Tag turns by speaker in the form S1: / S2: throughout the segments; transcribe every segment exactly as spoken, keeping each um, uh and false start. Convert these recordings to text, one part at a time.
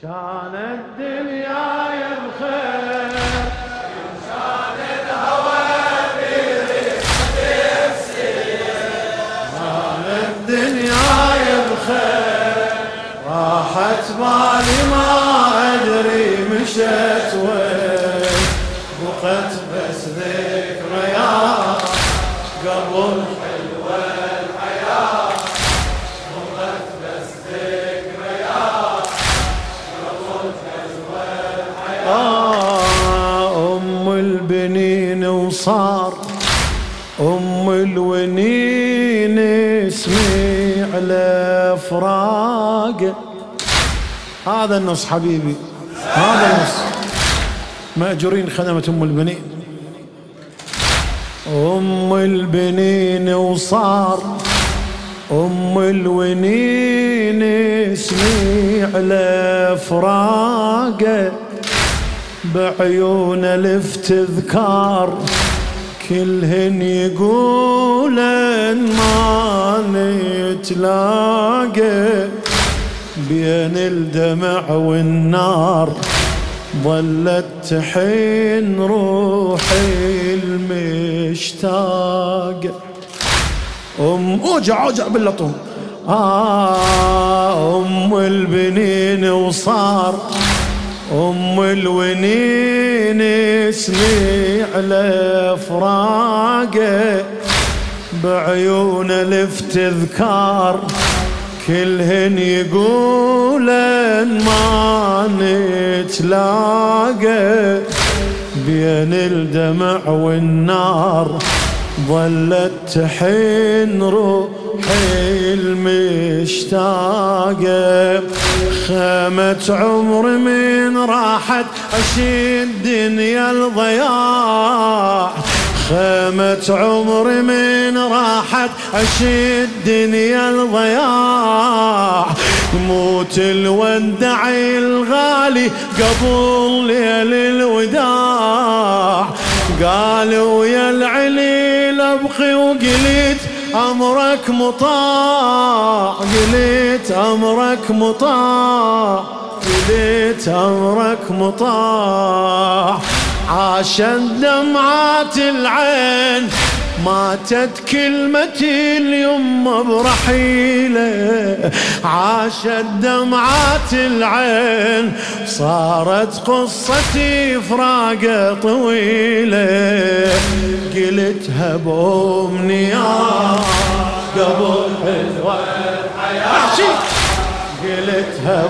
S1: كان الدنيا بخير كان الهوى بريحة السير كان الدنيا بخير راحت بالي ما أدري مشت وين بقت بس ذكريات قبل حلوة الحياة بقت بس ذكريات قبل حلوة الحياة أم البنين وصار أم الونين اسمي على فراق. هذا النص حبيبي هذا النص مأجورين خدمة أم البنين. أم البنين وصار أم الونين اسمي على فراقه بعيون الافتذكار كلهن يقولن ما نتلاقى بين الدمع والنار ظلت تحن روحي المشتاق. أم أوجع أوجع باللطم آه أم البنين وصار أم الونين اسمي على فراقه بعيون الافتذكار كلهن يقولن ما نتلاقى بين الدمع والنار ظلت تحن روحي المشتاقة. خامة عمر من راحت عشي الدنيا الضياع خامة عمر من راحت عشي الدنيا الضياع موت الودع الغالي قبل ليل الوداع قالوا يا العليل ابقي وقلت أمرك مطاع قلت أمرك مطاع قلت أمرك مطاع. عاشت دمعات العين ماتت كلمتي اليوم برحيله عاشت دمعات العين صارت قصتي فراقة طويلة قلتها بأمنيات قبل حلوة الحياة قلتها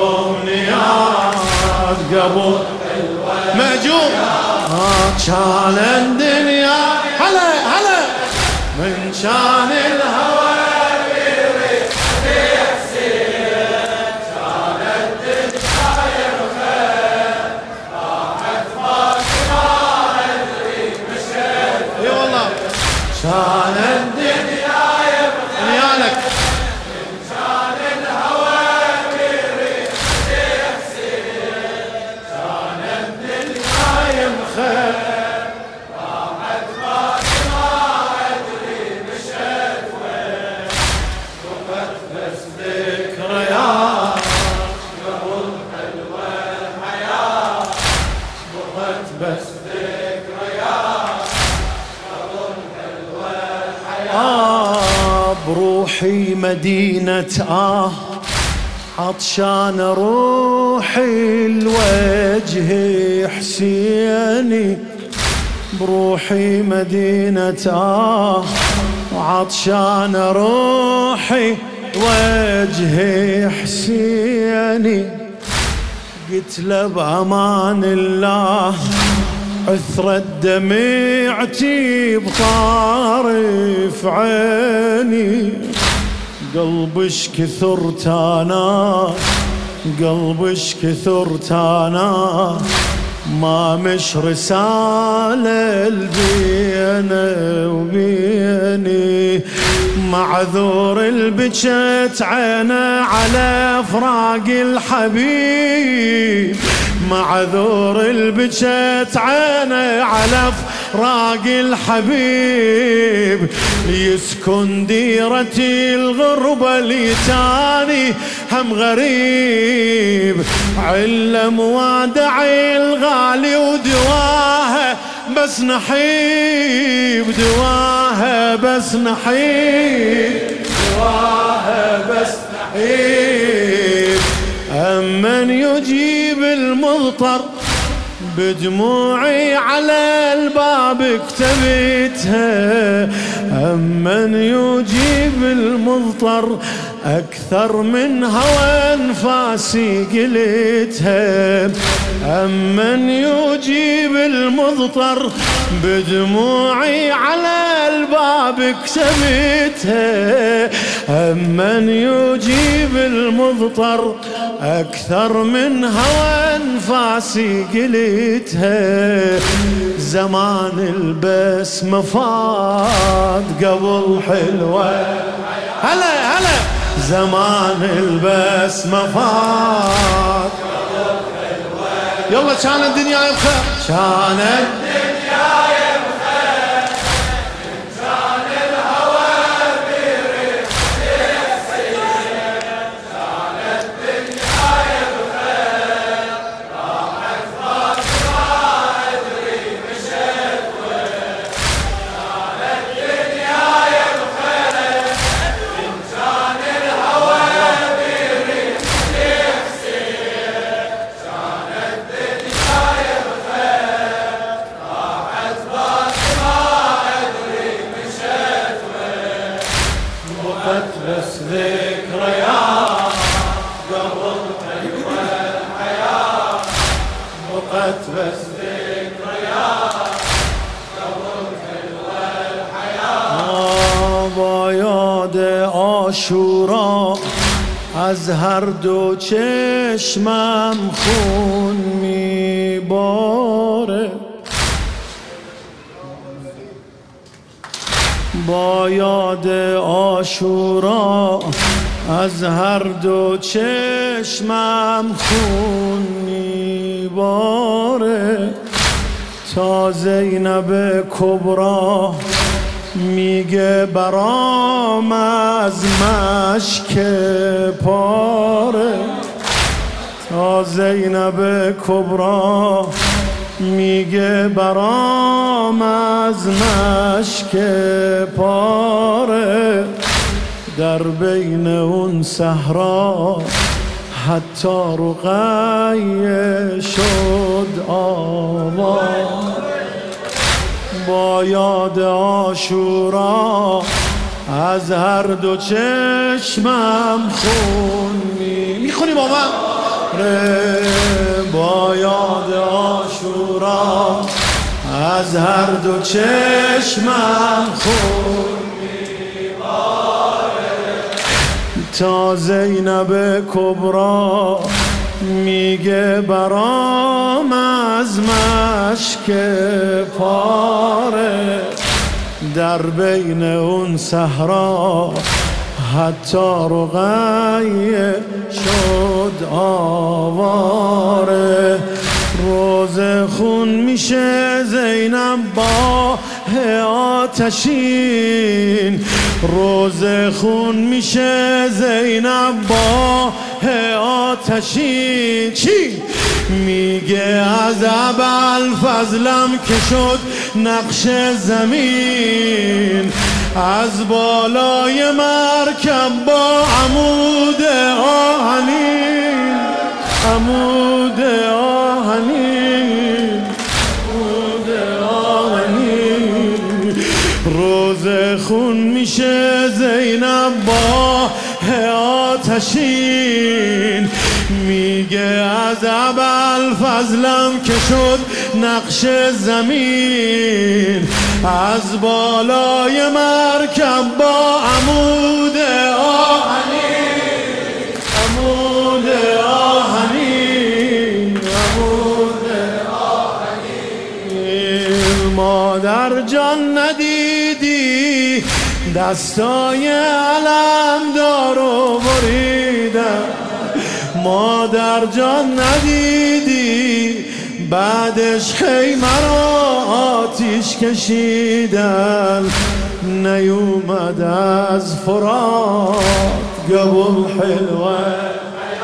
S1: بأمنيات قبل مأجور كان الدنيا هلا هلا من شان الهوى بريحة السير كان الدنيا بخير راحت بالي ما أدري مشت اي والله كان الدنيا بخير نيالك من شان الهوى بريحة السير كان الدنيا بخير راحت بالي ما أدري مشت وين بقت بس ذكريات قبل حلوة الحياة بقت بس ذكريات قبل حلوة الحياة. آه بروحي مدينة آه عطشان روحي الوجه حسيني بروحي مدينة آه عطشان روحي وجه حسيني قلت له بأمان الله عثرت دمعتي بطارف عيني قلبش كثرت انا قلبش كثرت انا ما مش رسالة البينة وبيني معذور البجت عينه على فراق الحبيب معذور البجت عينه على راقي الحبيب يسكن ديرتي الغربة ليتاني هم غريب علم وادعي الغالي ودواها بس نحيب دواها بس نحيب دواها بس نحيب أمن يجيب المضطر بدموعي على الباب اكتبتها أمن يجيب المضطر أكثر من هوى أنفاسي قلتها أمن يجيب المضطر بدموعي على الباب اكتبتها أمن يجيب المضطر أكثر من هوى أنفاسي قلتها زمان البسمة فات قبل حلوة هلا هلا زمان البسمة فات قبل حلوة يلا كان الدنيا بخير كان الدنيا بخير كان الهوى بريح السير كان الدنيا بخير راحت فترة أدري مشت وين كان الدنيا بخير كان الهوى بريح السير كان الدنيا بخير راحت فترة أدري مشت وين بقت بس ذكريات قبل حلوة الحياة بقت بس ذكريات قبل حلوة الحياة باياد عاشورا از هر دو چشمم خون میباره با یاد عاشورا از هر دو چشمم خون میباره تا زینب کبرا میگه برام از مشک پاره تا زینب کبرا میگه برام از مشک پاره در بین اون صحرا حتی رقیه شد آواز با یاد عاشورا از هر دو چشمم خون می میخونی با من با یاد عاشورا از هر دو چشمم خون میباره تا زینب کبرا میگه برام از مشک پاره در بین اون صحرا حتی رقیه شد آواره روز خون میشه زینب با آتشین روز خون میشه زینب با آتشین چی؟ میگه از ابوالفضلم که شد نقش زمین از بالای مرکب با عمود آهنین عمود آهنین عمود آهنین روز خون میشه زینب با آتشین میگه از ابوالفضلم که شد نقش زمین از بالای مرکب با عمود آهنین عمود آهنین عمود آهنین مادر جان ندیدی دستای علمدار رو بریدم مادر جان ندیدی بعدش حيمراتش كشيدان نيوم داز فرات قبل حلوة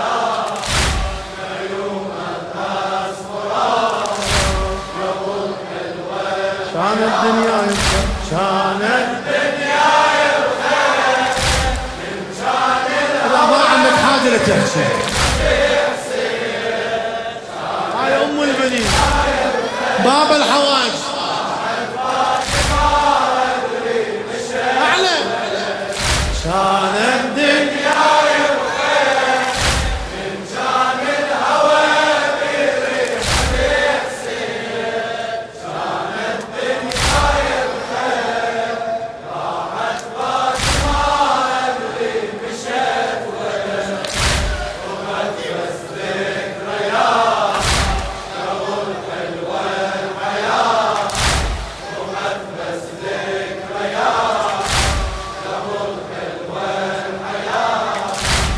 S1: كان الدنيا يبخير كان الدنيا يبخير من كان إذا ما عندك حاجة لتحكي هاي أم البنين باب الحواج أعلى كان الدنيا يبخير من كان الهوى بالريح بيحسين كان الدنيا يبخير راحت فاطمة أدري مشت وين وقت بس ذكريات قبل حلوة الحياة وقت بس ذكريات قبل حلوة الحياة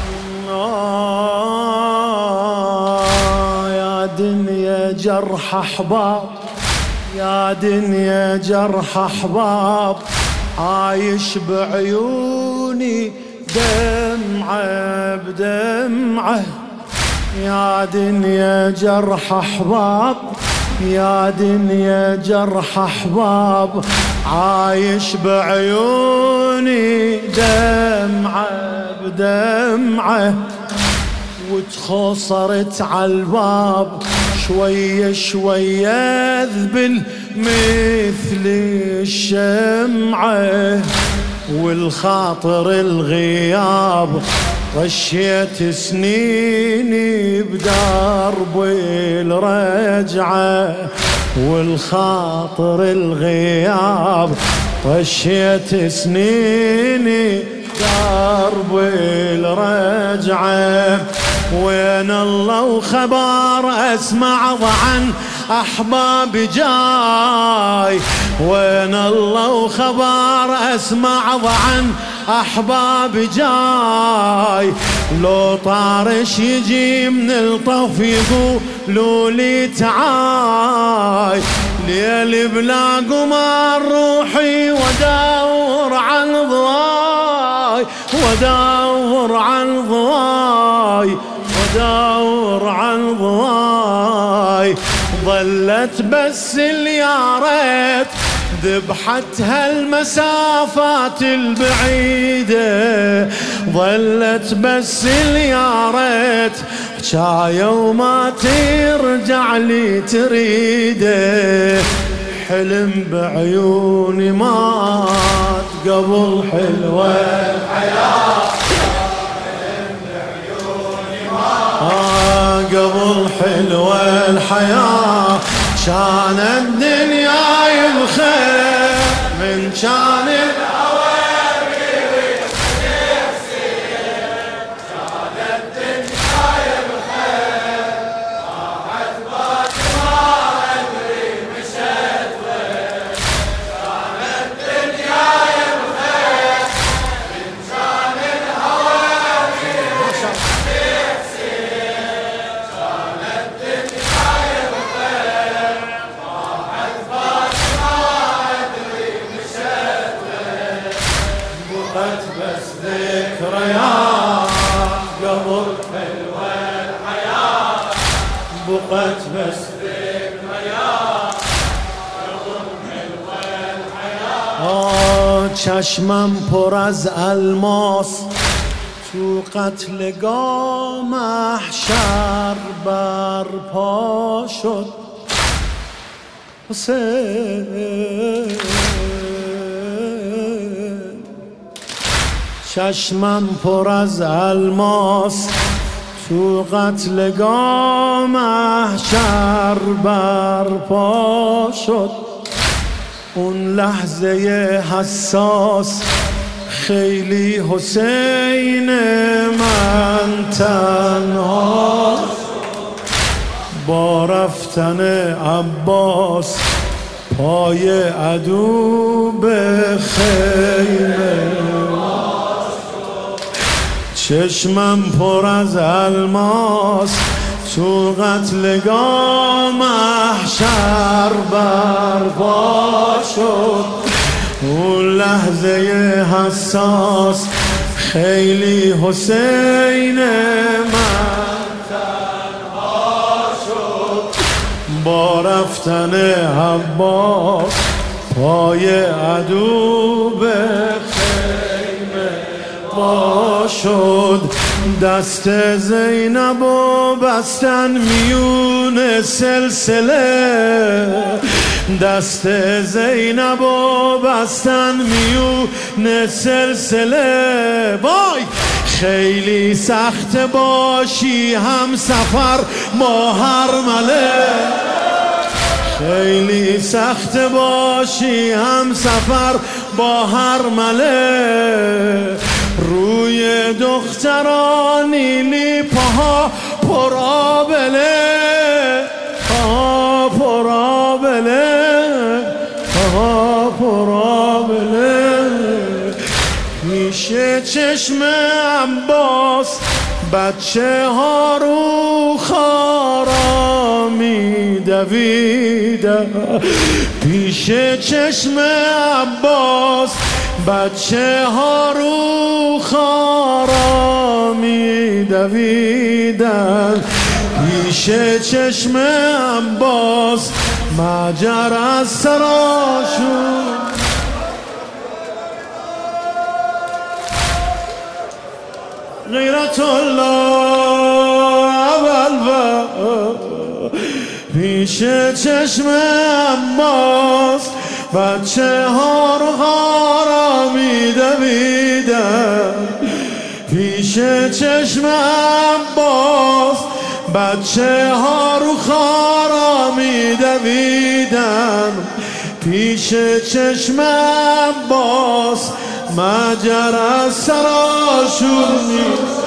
S1: آه يا دنيا جرح أحباب يا دنيا جرح أحباب عايش بعيوني دمعة بدمعة يا دنيا جرح أحباب يا دنيا جرح أحباب عايش بعيوني دمعة بدمعة وتخوصرت عالباب شوية شوية أذبل مثل الشمعة والخاطر الغياب غشيت سنيني بدرب الرجعة والخاطر الغياب غشيت سنيني درب الرجعة وين الله وخبر أسمع ضعن أحبابي جاي وين الله وخبر أسمع ضعن أحبابي جاي لو طارش يجي من الطف يقولوا لي تعاي ليل بلا قمر روحي ودور عن ضواي ودور عن ضواي ودور عن ضواي ظلت بس اليارات ذبحت هالمسافات البعيدة ظلت بس اليارات حجاية وما ترجع لي تريده حلم بعيوني مات قبل حلوة الحياة حلم بعيوني مات قبل حلوة الحياة كان الدنيا يبخير من كان الهوى بريح بيحسين كان الدنيا يبخير راحت فاطمة أدري مشت وين كان الدنيا يبخير من كان الهوى بريح بيحسين كان الدنيا يبخير بقت بس ذكريات قبل حلوة الحياة بقت بس ذكريات قبل حلوة الحياة آه چشمم پر از الماس تو قتل گاه محشر برپا شد حسین چشمم پر از الماس تو قتلگاه محشر برپا شد اون لحظه حساس خیلی حسین من تنها با رفتن عباس پای عدو به خیمه چشمم پر از الماس تو قتلگاه محشر برپا شد. اون لحظه حساس خیلی حسین من تنها شد. با رفتن عباس پای عدو به خیمه پا شد. دست زینب و بستن میون سلسله، دست زینب و بستن میون سلسله. وای خیلی سخت باشی هم سفر با هر مله، خیلی سخت باشی هم سفر با هر مله. روی دختران نیلی پاها پر آبله، پاها پر آبله، پاها پر آبله. پیش چشم عباس بچه ها رو خارا می دویدن. پیش چشم عباس بچه ها رو خارا می دویدن. پیش چشم عباس مجرا سراشون. غیرت الله اول پیش چشم عباس بچه ها رو خارا می دویدن. پیش چشم عباس بچه ها رو خارا می دویدن. پیش چشم عباس مجرا سراشون نیست.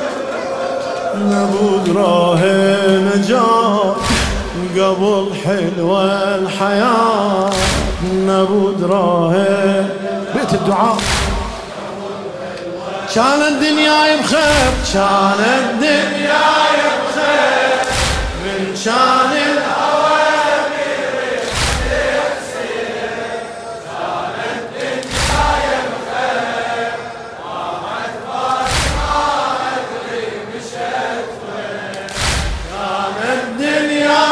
S1: نبود راه نجات قبل حلو الحياة، نبود راه بيت الدعاء. كان الدنيا بخير، كان الدنيا بخير من شان الأوامر يحسن. كان الدنيا بخير وعد ما أدري مشيت وين. كان الدنيا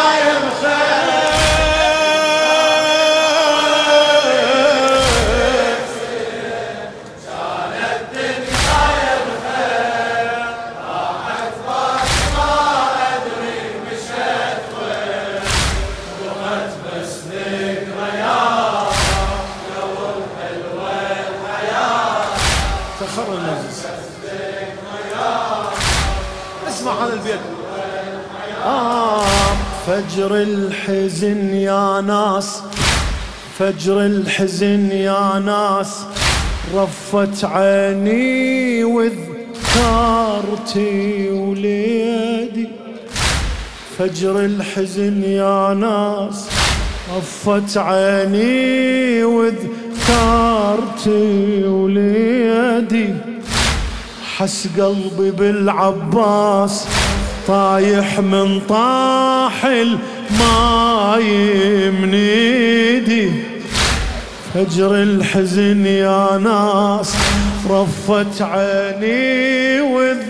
S1: اسمع هذا البيت. آه فجر الحزن يا ناس، فجر الحزن يا ناس، رفت عيني وذكرتي وليدي. فجر الحزن يا ناس، رفت عيني وذكرتي وليدي. حس قلبي بالعباس طايح من طاح الماي من ايدي. فجر الحزن يا ناس، رفت عيني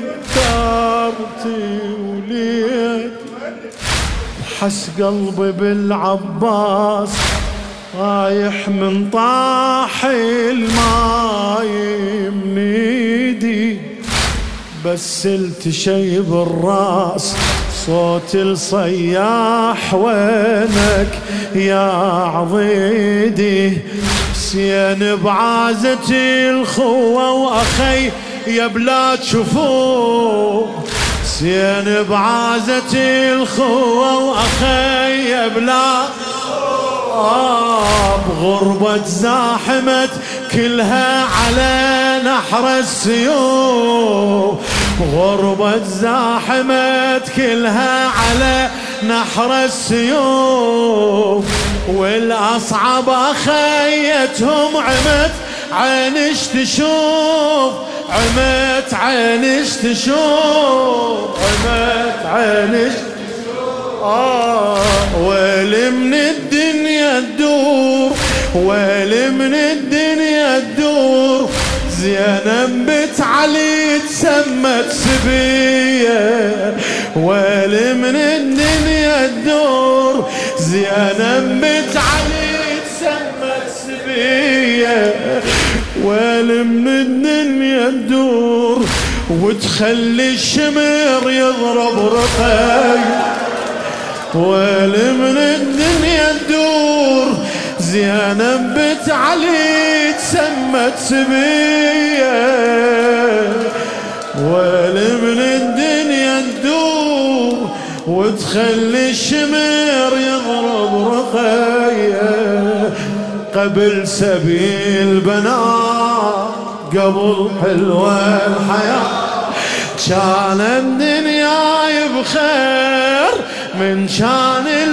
S1: وذكرتي وليدي. حس قلبي بالعباس طايح من طاح الماي من ايدي. بس التشي بالراس صوت الصياح وينك يا عضيدي. سين بعازتي الخوة وأخي يا بلا تشوفوه. سين بعازتي الخوة وأخي يا بلا آه. بغربة زاحمت كلها على نحر السيوف. بغربة زاحمت كلها على نحر السيوف. والأصعب أخيتهم عمت عينش تشوف، عمت عينش تشوف، عمت عينش آه ويلي من الدنيا تدور ويلي من الدنيا تدور زينب بنت علي تسمت سبية ويلي من الدنيا تدور زينب بنت علي تسمت سبية ويلي من الدنيا تدور وتخلي الشمر يضرب رقاي ويلي من الدنيا تدور زينب بنت علي تسمت سبية ويلي من الدنيا تدور وتخلي الشمر يضرب رقايا قبل سبيل بنات قبل حلوة الحياة كان الدنيا بخير من شان